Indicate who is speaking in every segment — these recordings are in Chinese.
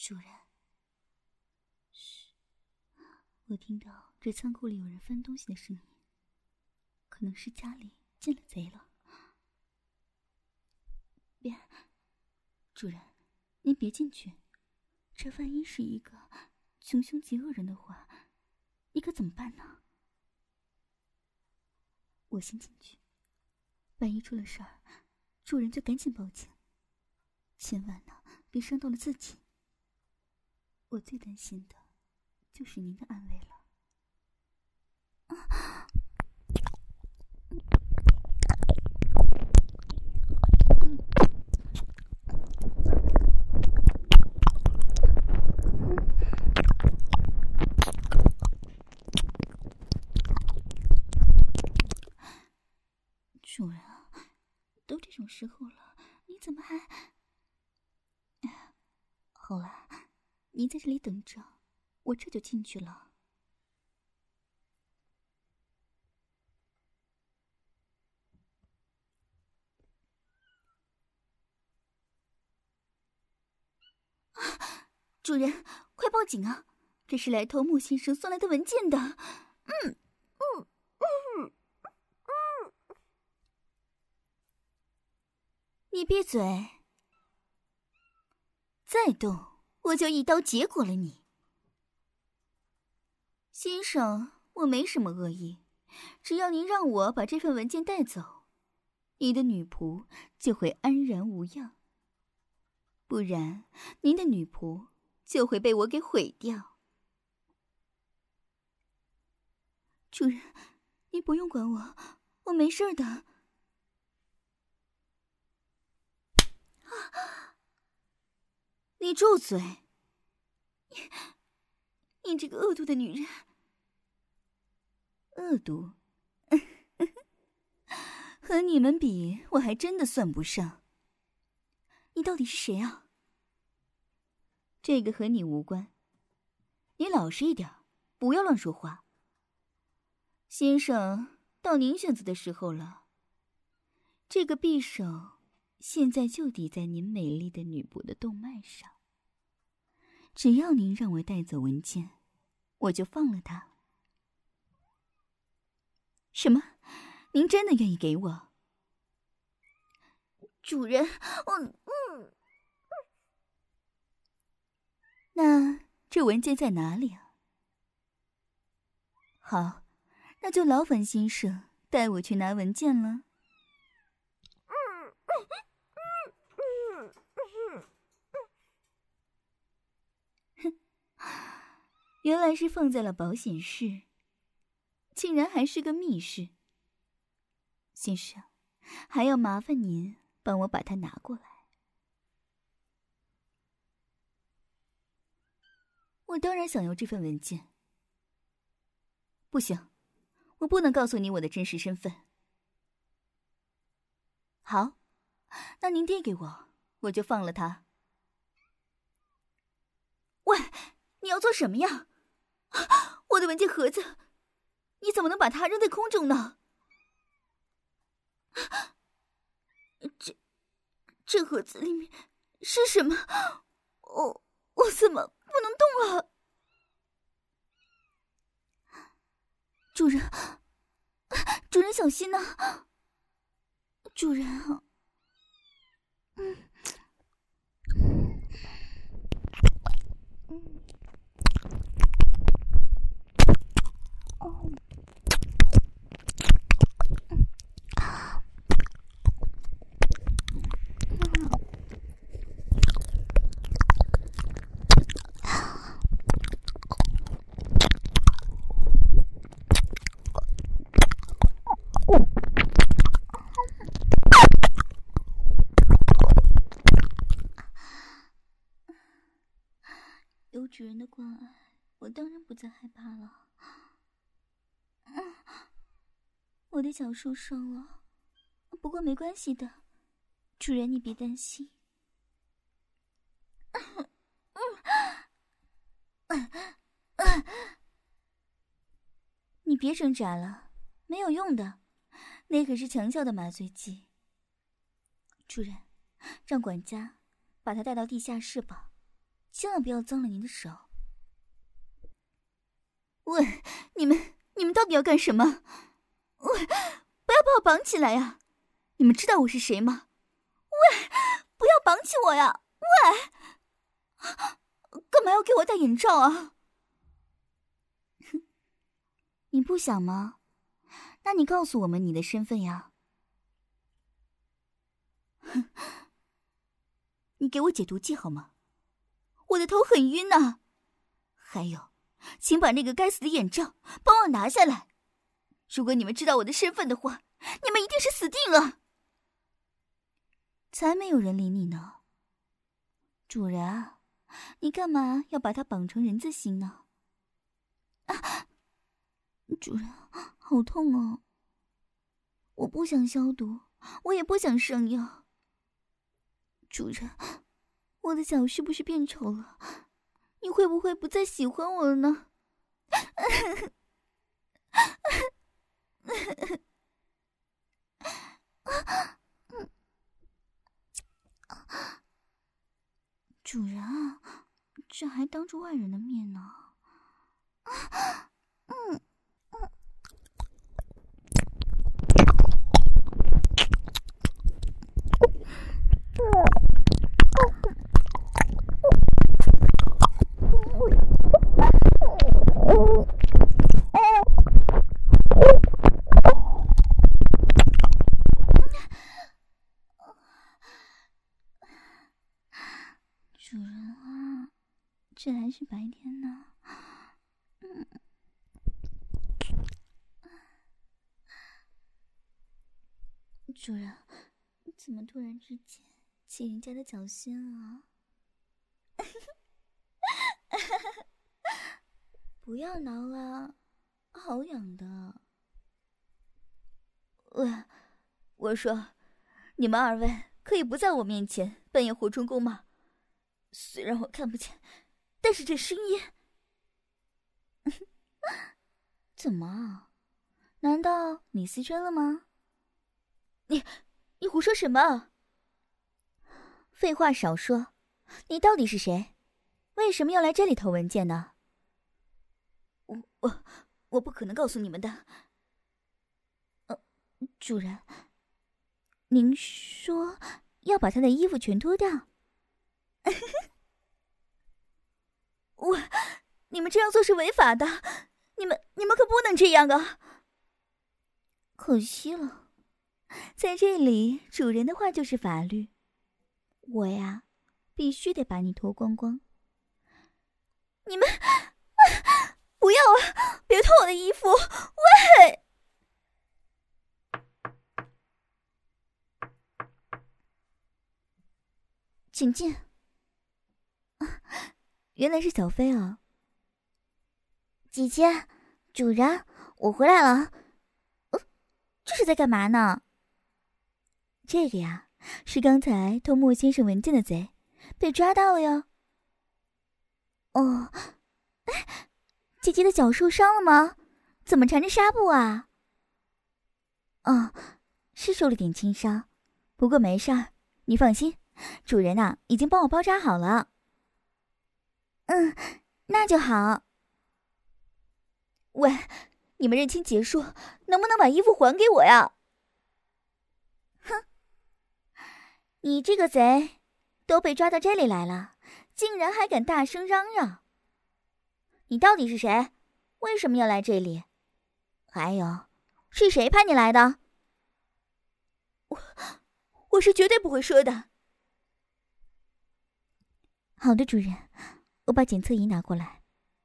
Speaker 1: 主人，嘘，我听到这仓库里有人翻东西的声音，可能是家里进了贼了。别，主人，您别进去，这万一是一个穷凶极恶人的话，你可怎么办呢？我先进去，万一出了事儿，主人就赶紧报警，千万呢别伤到了自己。我最担心的就是您的安危了。主人啊，都这种时候了，你怎么还……好了，您在这里等着，我这就进去了。主人，快报警啊！这是来偷穆先生送来的文件的。你闭嘴！再动，我就一刀结果了你。先生，我没什么恶意，只要您让我把这份文件带走，你的女仆就会安然无恙。不然，您的女仆就会被我给毁掉。主人，你不用管我，我没事的。你住嘴！你这个恶毒的女人！恶毒？和你们比，我还真的算不上。你到底是谁啊？这个和你无关。你老实一点，不要乱说话。先生，到您选择的时候了。这个匕首现在就抵在您美丽的女仆的动脉上。只要您让我带走文件，我就放了她。什么？您真的愿意给我？主人，那这文件在哪里啊？好，那就劳烦先生带我去拿文件了。原来是放在了保险室，竟然还是个密室。先生，还要麻烦您帮我把它拿过来。我当然想要这份文件。不行，我不能告诉你我的真实身份。好，那您递给我，我就放了它。喂，你要做什么呀？我的文件盒子，你怎么能把它扔在空中呢？这盒子里面是什么？我怎么不能动了？主人，主人小心呐！主人啊，有主人的关爱，我当然不再害怕了。我的脚受伤了，不过没关系的，主人你别担心。你别挣扎了，没有用的，那可是强效的麻醉剂。主人，让管家把他带到地下室吧。 千万不要脏了您的手。喂，你们到底要干什么？喂，不要把我绑起来呀！你们知道我是谁吗？喂，不要绑起我呀！喂，干嘛要给我戴眼罩啊？你不想吗？那你告诉我们你的身份呀。你给我解毒剂好吗？我的头很晕啊。还有，请把那个该死的眼罩帮我拿下来。如果你们知道我的身份的话，你们一定是死定了。才没有人理你呢。主人啊，你干嘛要把它绑成人字形呢？啊，主人，好痛哦。我不想消毒，我也不想上药。主人，我的脚是不是变丑了？你会不会不再喜欢我了呢？主人啊，这还当着外人的面呢。主人啊，这还是白天呢。主人，怎么突然之间起人家的脚心啊？不要挠了，好痒的。喂，我说，你们二位可以不在我面前扮演活春宫吗？虽然我看不见，但是这声音……怎么？难道你思春了吗？你胡说什么？废话少说，你到底是谁？为什么要来这里偷文件呢？我不可能告诉你们的。主人，您说要把他的衣服全脱掉？你们这样做是违法的，你们可不能这样啊！可惜了，在这里，主人的话就是法律。我呀，必须得把你脱光光。你们不要啊！别脱我的衣服！喂！请进。原来是小飞啊。姐姐，主人，我回来了。这是在干嘛呢？这个呀，是刚才偷莫先生文件的贼，被抓到了哟。哦，哎，姐姐的脚受伤了吗？怎么缠着纱布啊？哦，是受了点轻伤，不过没事儿，你放心，主人啊，已经帮我包扎好了。那就好。喂，你们认清结束，能不能把衣服还给我呀？哼，你这个贼，都被抓到这里来了，竟然还敢大声嚷嚷！你到底是谁？为什么要来这里？还有，是谁派你来的？我是绝对不会说的。好的，主人，我把检测仪拿过来。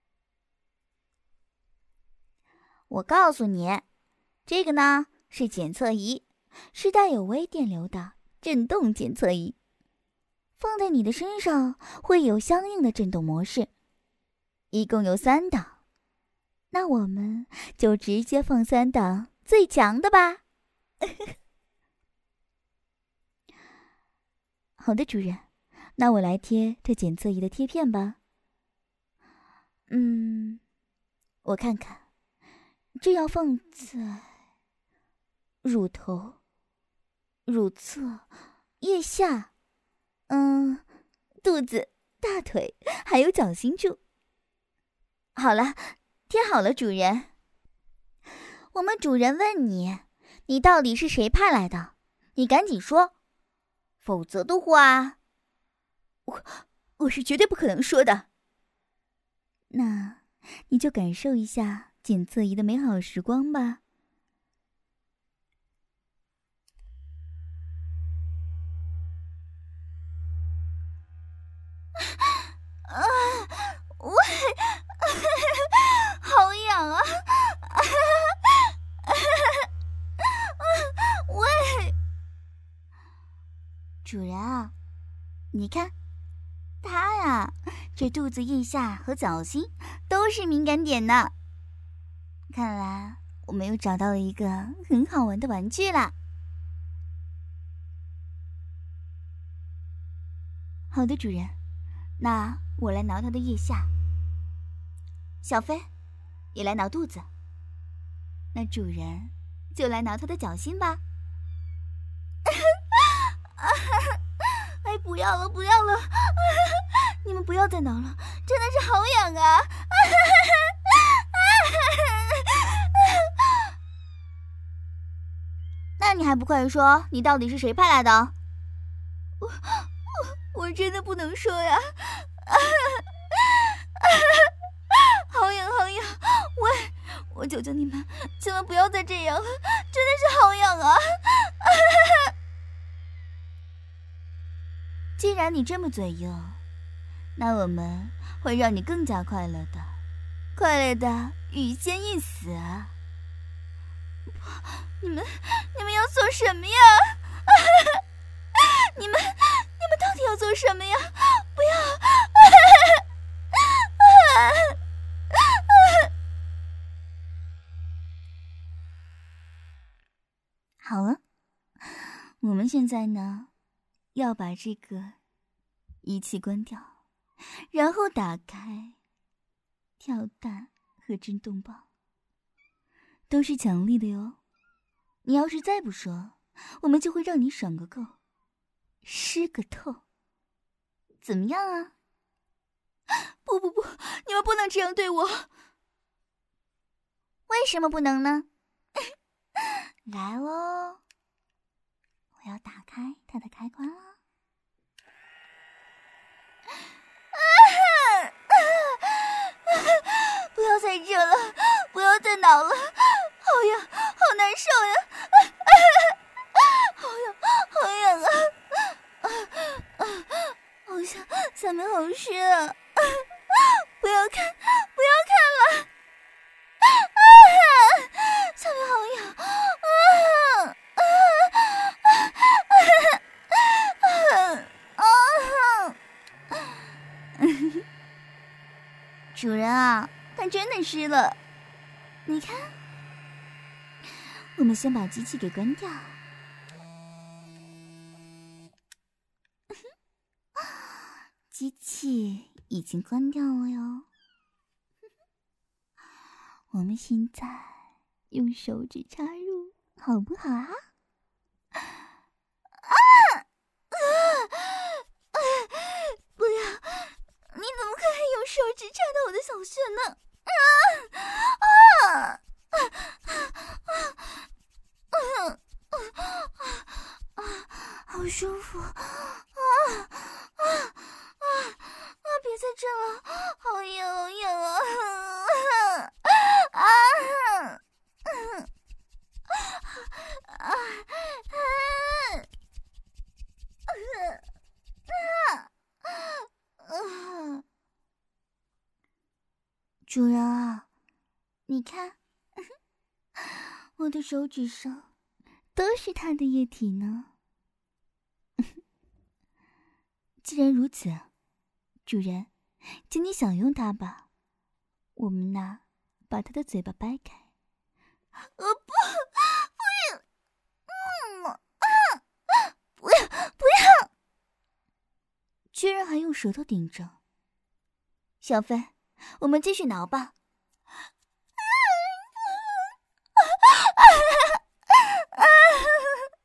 Speaker 1: 我告诉你，这个呢是检测仪，是带有微电流的震动检测仪，放在你的身上会有相应的震动模式，一共有3档。那我们就直接放3档最强的吧。好的，主人，那我来贴这检测仪的贴片吧。我看看。这要放在乳头、乳侧、腋下，肚子， 大腿还有脚心处。好了，贴好了，主人。我们主人问你，你到底是谁派来的？你赶紧说，否则的话，我是绝对不可能说的。那你就感受一下检测仪的美好时光吧。喂，好痒啊！喂，主人啊，你看，它呀，这肚子腋下和脚心都是敏感点呢。看来我们又找到了一个很好玩的玩具啦。好的，主人，那我来挠它的腋下，小飞也来挠肚子，那主人就来挠它的脚心吧。哎，不要了，不要了！你们不要再挠了，真的是好痒啊！那你还不快说，你到底是谁派来的？我真的不能说呀！好痒，好痒！喂，我求求你们，千万不要再这样了，真的是好痒啊！既然你这么嘴硬，那我们会让你更加快乐的，快乐的欲仙一死啊！你们要做什么呀？你们到底要做什么呀？不要！好了，我们现在呢，要把这个仪器关掉，然后打开跳蛋和震动棒，都是强力的哟。你要是再不说，我们就会让你爽个够，湿个透，怎么样啊？不，你们不能这样对我。为什么不能呢？来喽，我要打开它的开关了。不要再热了，不要再挠了，好痒，好难受呀！好痒，好痒啊！好像下面好湿啊！不要看了！下面好痒！主人啊，它真的湿了。你看，我们先把机器给关掉。机器已经关掉了哟。我们现在用手指插入，好不好啊？不要！你怎么可以用手指插到我的小穴呢？好舒服别再震了，好痒，好痒主人啊，你看，我的手指上都是它的液体呢。既然如此，主人，请你享用它吧。我们呢，把它的嘴巴掰开。不要！居然还用舌头顶着。小飞，我们继续挠吧。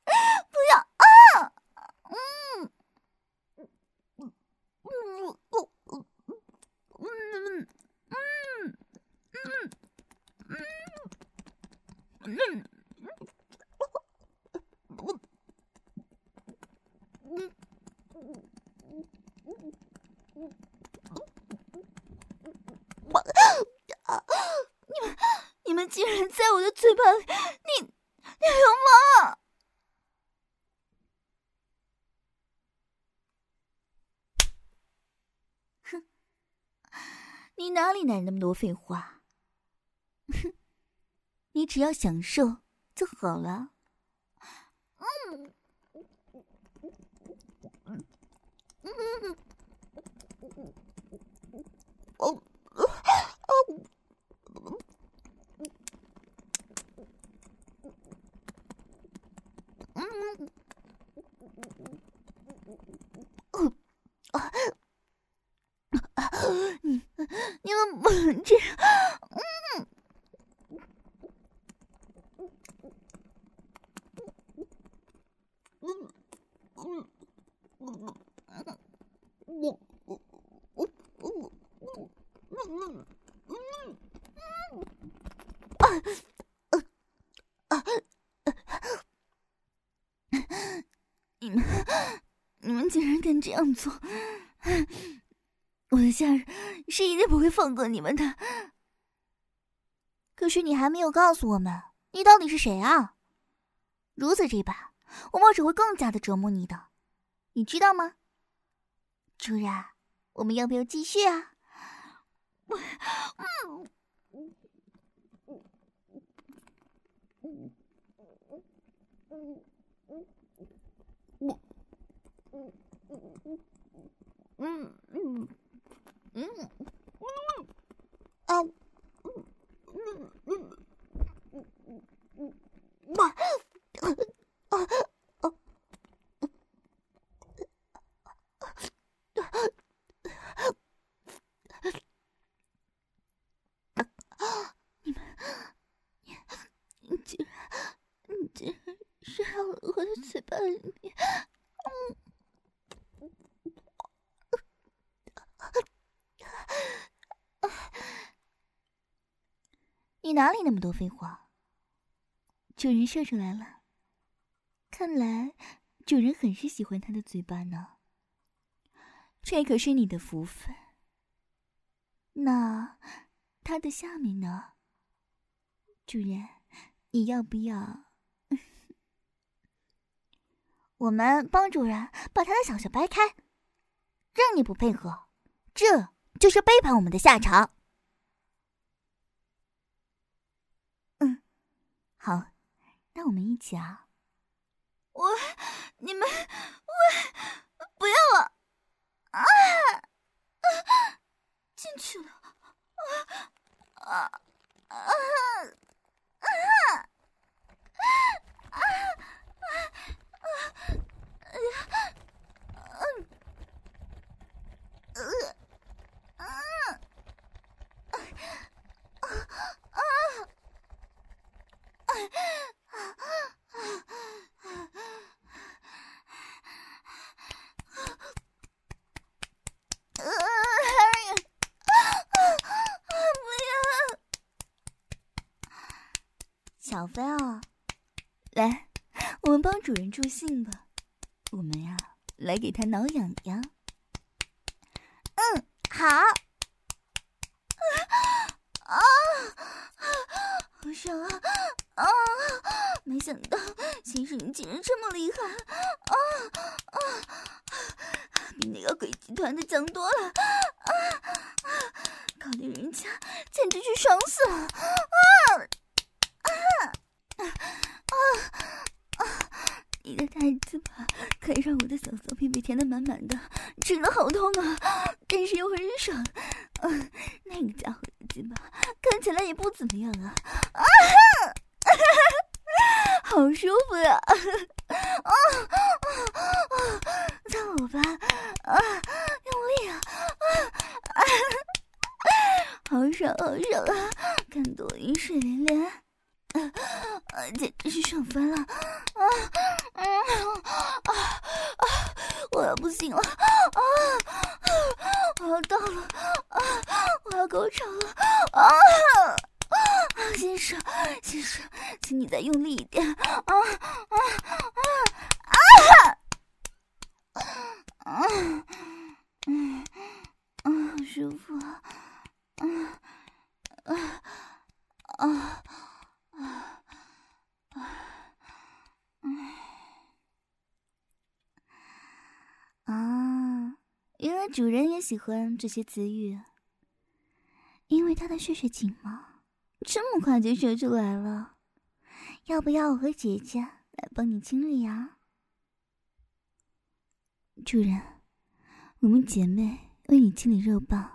Speaker 1: 不要！ 在我的嘴巴里，你流氓！哼，你哪里来那么多废话？哼，你只要享受就好了。你们不能这样。你们竟然敢这样做！我的家人是一定不会放过你们的。可是你还没有告诉我们，你到底是谁啊？如此这般，我们只会更加的折磨你的，你知道吗？主人，我们要不要继续啊？你竟然射到了我的嘴巴里面！你哪里那么多废话？主人射出来了，看来主人很是喜欢他的嘴巴呢。这可是你的福分。那他的下面呢？主人，你要不要？我们帮主人把他的小穴掰开，让你不配合，这就是背叛我们的下场。好，那我们一起啊！你们不要了啊！进去了小飞啊，来，我们帮主人助兴吧。我们呀，来给他挠痒痒。好。好爽啊！没想到先生你竟然这么厉害比那个鬼集团的强多了搞得人家简直是爽死了你的大字巴可以让我的小骚屁被填得满满的，吃了好痛啊，但是又很爽。那个家伙的字巴看起来也不怎么样啊，好舒服呀！擦我吧，用力啊！好爽好爽啊！看得我饮水连连。简直是爽翻了！我要不行了！我要到了！我要高潮了！先生，请你再用力一点！好舒服啊！ 来主人也喜欢这些词语，因为他的血紧吗？这么快就说出来了，要不要我和姐姐来帮你清理啊？主人，我们姐妹为你清理肉棒。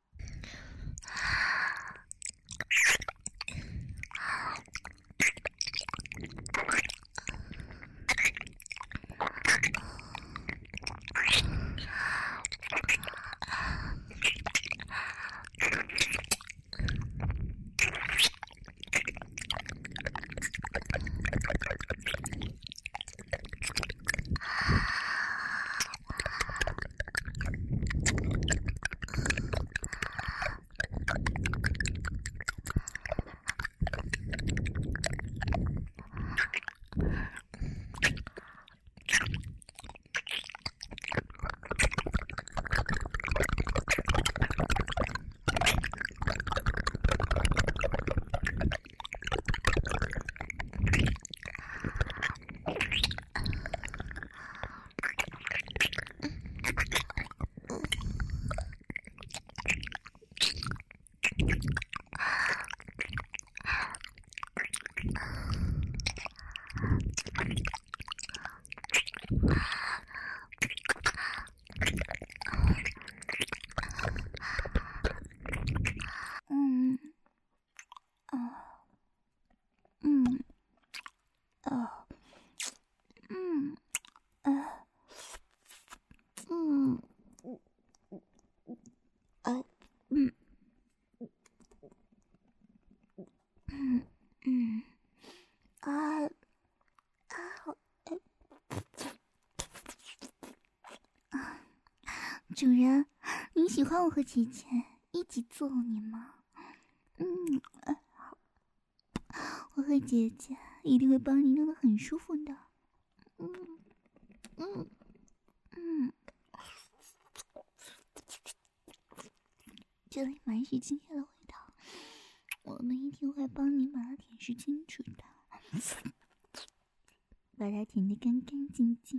Speaker 1: 主人，你喜欢我和姐姐一起揍你吗？我和姐姐一定会帮你弄得很舒服的。这里满是精液的味道，我们一定会帮你把它舔舐清楚的，把它舔得干干净净。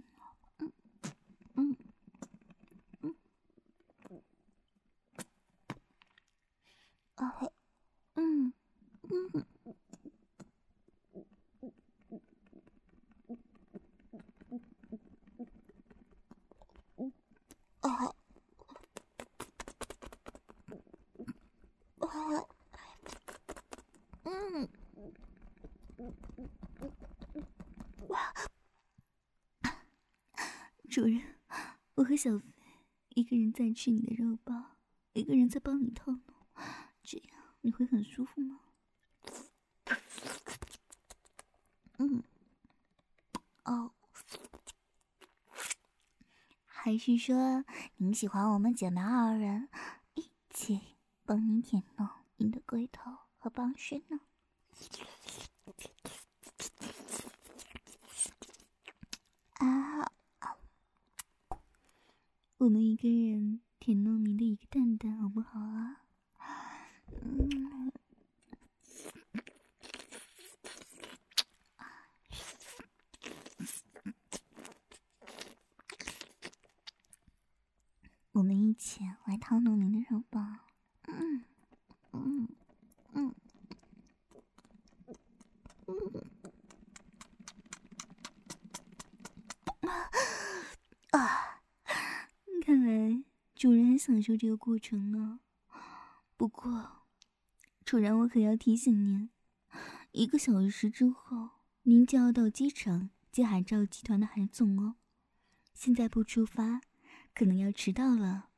Speaker 1: 主人，我和小飞一个人在吃你的肉包，一个人在帮你套弄，这样你会很舒服吗？还是说您喜欢我们姐妹二人一起帮你舔弄你的龟头和棒身呢？我们一个人舔弄您的一个蛋蛋好不好啊？我们一起来套弄您的肉棒。看来主人很享受这个过程呢。不过，主人，我可要提醒您，1个小时之后，您就要到机场接海照集团的韩总哦。现在不出发，可能要迟到了。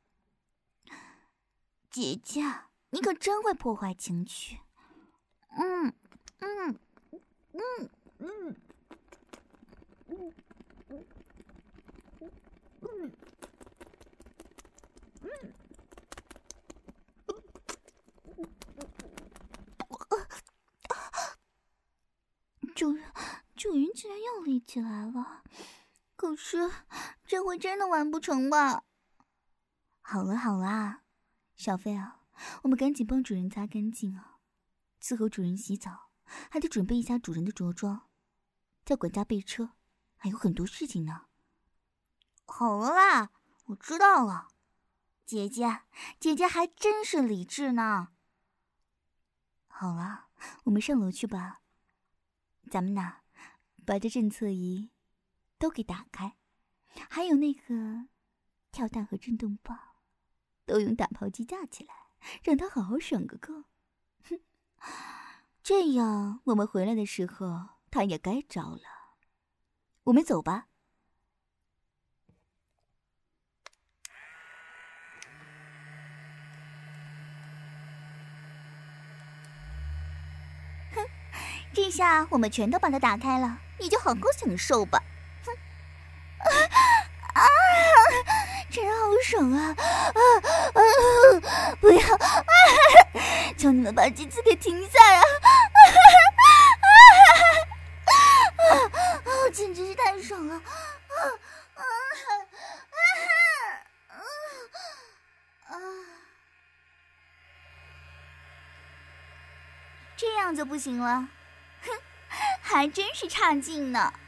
Speaker 1: 姐姐，你可真会破坏情趣。主人居然又立起来了，可是这回真的完不成吧？好了，小飞啊，我们赶紧帮主人擦干净啊，伺候主人洗澡，还得准备一下主人的着装，叫管家备车，还有很多事情呢。好了啦，我知道了。
Speaker 2: 姐姐还真是理智呢。
Speaker 1: 好了，我们上楼去吧。咱们呐，把这侦测仪都给打开，还有那个跳蛋和震动棒，都用打炮机架起来，让他好好爽个够。哼，这样我们回来的时候，他也该着了。我们走吧。
Speaker 2: 这下我们全都把它打开了，你就好好享受吧。哼，真好爽啊！不要，求你们把这次给停下呀！简直是太爽了！这样就不行了。哼，还真是差劲呢。